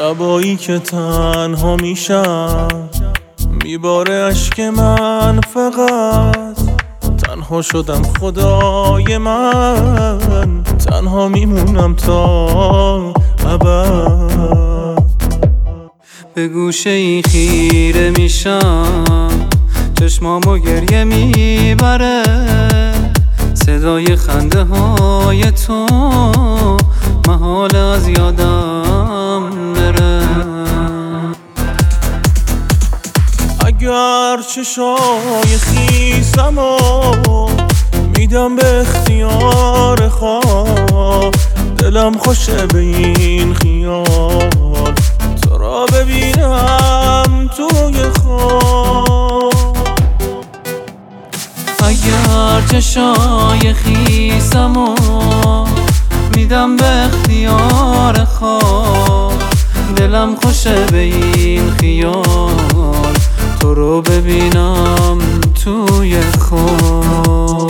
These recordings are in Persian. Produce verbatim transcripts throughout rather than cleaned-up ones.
شبایی که تنها میشم میباره اشک من، فقط تنها شدم خدای من، تنها میمونم تا ابد. به گوشه ای خیره میشم، چشمامو گریه میبره، صدای خنده های تو محال از یادم بره. اگر چشای خیسمو میدم به اختیار خواب، دلم خوشه به این خیال تو را ببینم توی خواب. اگر چشای خیسمو میدم به اختیار خواب، دلم خوشه به این خیال تو رو ببینم توی خواب.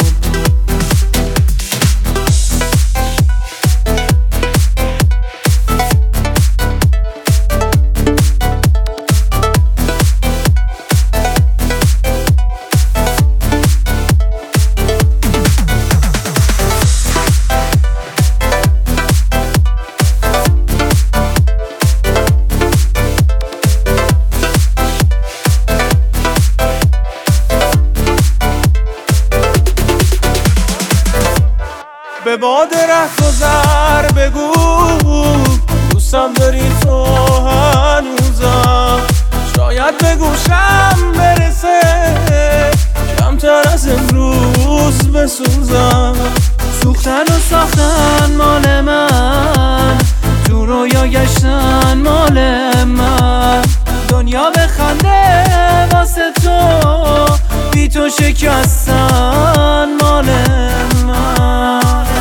به باد رهگذر بگو دوستم داری تو هنوزم، شاید به گوشم برسه کمتر از امروز بسوزم. سوختن و ساختن مال من، تو رویا گشتن مال من، دنیا به خنده واسه تو، بی تو شکستن مال من.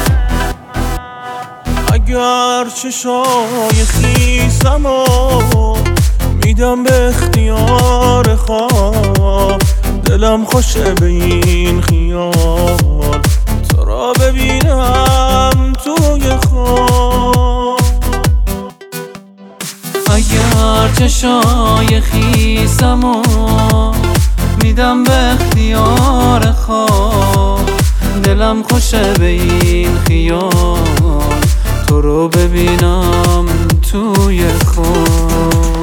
اگر چشای خیسمو میدم به اختیار خواب، دلم خوشه به این خیال تو را ببینم توی خواب. اگر چشای خیسمو میدم به اختیار خواب، دلم خوشه به این خیال تو رو ببینم توی خواب.